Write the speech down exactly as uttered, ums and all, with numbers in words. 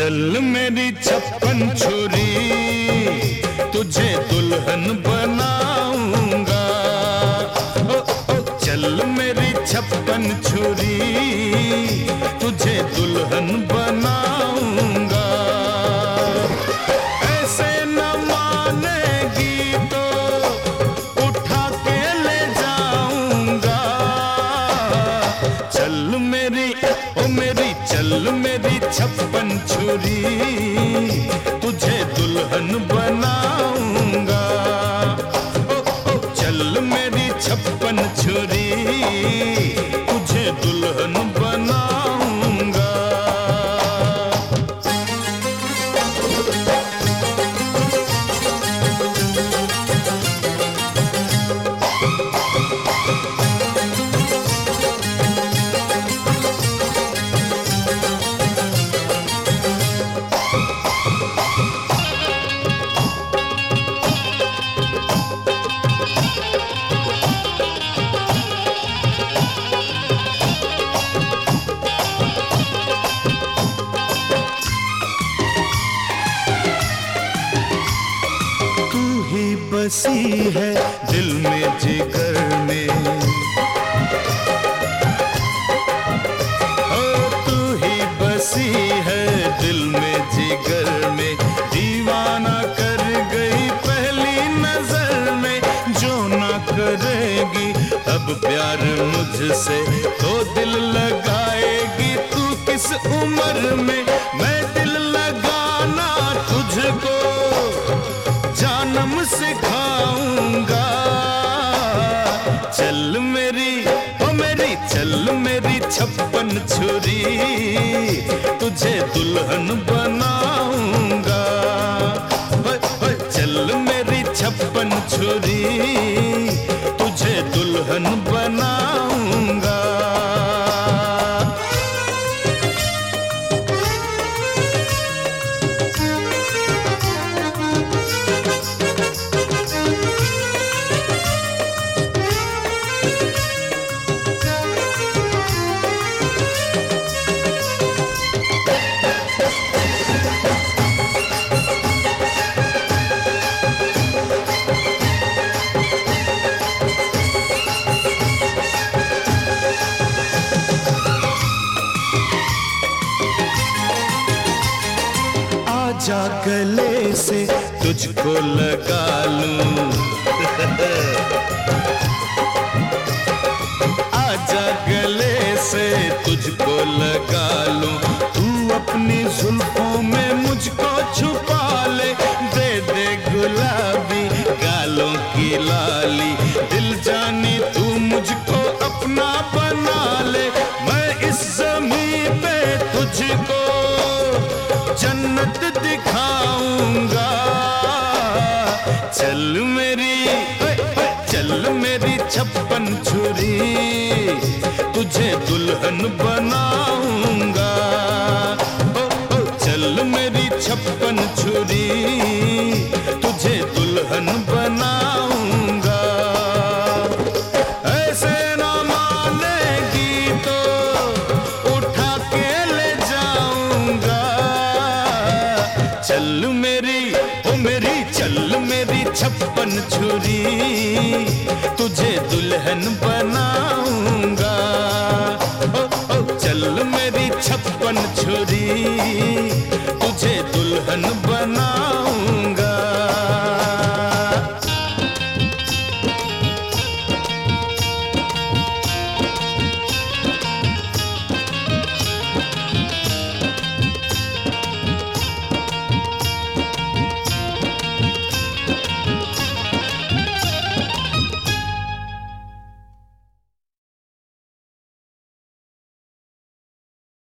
चल मेरी छप्पन छुरी, तुझे दुल्हन बनाऊंगा। ओ, ओ, चल मेरी छप्पन छुरी, तुझे दुल्हन बनाऊंगा। ऐसे न मानेगी तो उठा के ले जाऊंगा। चल मेरी ओ मेरी चल मेरी छप्पन छुरी, तुझे दुल्हन बनाऊंगा। ओ, ओ, चल मेरी छप्पन छुरी, तुझे दुल्हन बनाऊंगा। बसी है दिल में जिगर में, ओ तू ही बसी है दिल में जिगर में। दीवाना कर गई पहली नजर में, जो ना करेगी अब प्यार मुझसे तो दिल लगाएगी तू किस उम्र में। मैं दिल लगाना तुझको जानम सिखाऊंगा। चल मेरी ओ मेरी चल मेरी छप्पन छुरी, तुझे दुल्हन बनाऊंगा। ओए ओए चल मेरी छप्पन छुरी, तुझे दुल्हन बनाऊंगा। आजा गले से तुझको लगा लूं, आजा गले से तुझको लगा लूं। तू अपनी जुल्फों में मुझको छुपा ले, दे दे गुलाबी गालों की लाली। दिल जानी तू मुझको अपना बना ले, मैं इस ज़मीं पे तुझको जन्नत दिखाऊंगा। चल मेरी चल मेरी छप्पन छुरी, तुझे दुल्हन बनाऊंगा। ओ, ओ, चल मेरी छप्पन छुरी, तुझे दुल्हन बनाऊंगा। ऐसे ना मानेगी तो उठा के ले जाऊंगा। चल मेरी ओ मेरी चल मेरी छप्पन छुरी, तुझे दुल्हन बनाऊंगा। ओ, ओ, चल मेरी छप्पन छुरी, तुझे दुल्हन बना